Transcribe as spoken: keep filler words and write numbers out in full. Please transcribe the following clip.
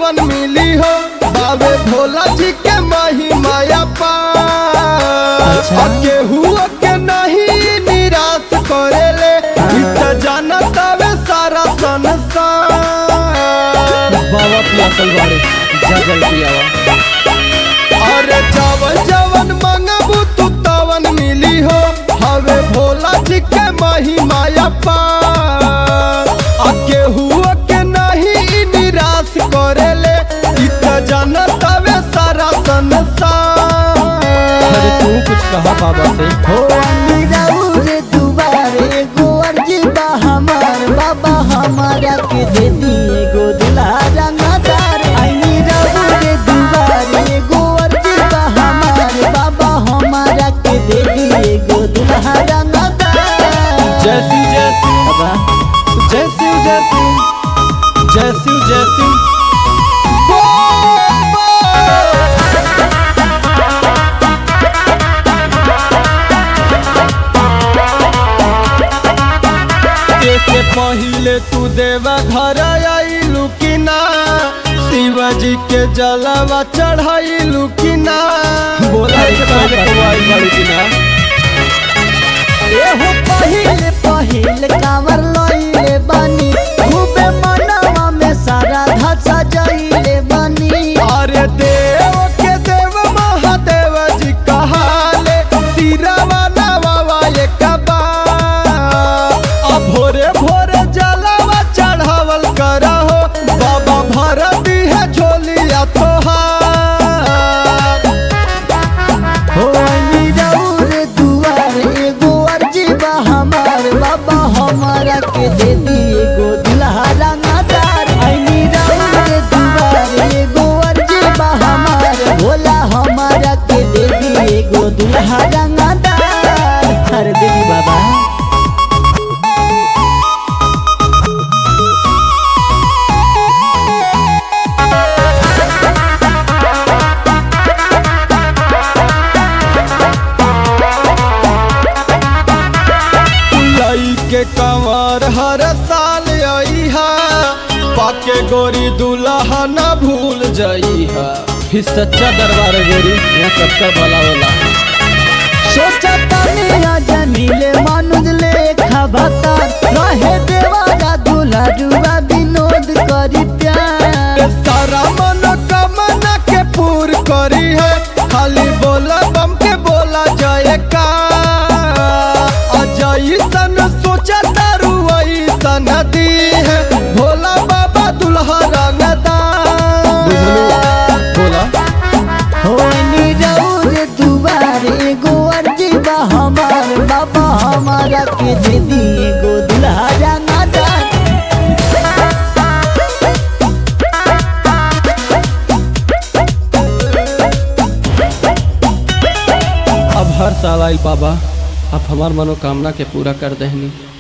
तवन मिली हो। बाबे भोला जी के महिमा पार केहू के नहीं निराश करेले। इत जानत वे सारा संसार। बाबा पियासल बाड़े जगल पियावा। अरे जवन जवन मंगबू तू तवन मिली हो। हवे भोला जी के महिमा पार केहू के नहीं निराश करेले। इत जानत वे सारा संसार। अरे तू कुछ कहा बाबा से। हो रे दुबारे एगो अर्जी बा हमार बाबा हमारा के दे दिए गो दुल्हा रंगदार। आईनी रहू रे दुबारे एगो अर्जी बा हमार बाबा हमारा के दे दिए गो दुल्हा रंगदार। जैसी जैसी बाबा जैसी जैसी जैसी जैसी से पहिले तू देवा घर आइलू कि ना। शिवाजी के जलवा चढ़ाइलू कि ना। बोला के पहले पवाई बाड़ी की ना। एहो पहिले पहिले कांवर लइले बानी खूबे मनवा में सारा धसा जइले बानी। अरे देव के देव महादेव जी कहाले। सिरवा नवा एक बार अब भोरे भोरे जलवा चढ़ावल करहो। बाबा भर दी है झोलिया तोहार। हो आईनी रहू रे दुआरे एगो अर्जी बा हमार बाबा हमारा के दे दिए गो दुल्हा रंगदार। आईनी रहू रे दुआरे एगो अर्जी बा हमार भोला हमारा के दे दिए गो दुल्हा रंगदार। हर देवी बाबा के कंवर हर साल अइहा। पाके गोरी दुल्हा न भूल जइहा। फिर सच्चा दरबार है गोरी यहाँ कत्तर भला होला। सोचा तानिया जमीले मानुज लेखा भता रहे देवारा दूल्हा जुआ विनोद करी प्यार। सारा मनोकामना के पूर करी है। खाली बोला बम के बोला जयकार। अजय सन सोचा तारू ऐसन दी है। भोला बाबा दुल्हा रंगदार। बोला हो नी रहू रे दुआरे एगो अर्जी बा हमार बाबा हमारा के दे दिए गो दुल्हा रंगदार। अब हर साल आई बाबा आप हमार मनोकामना के पूरा कर देहनी।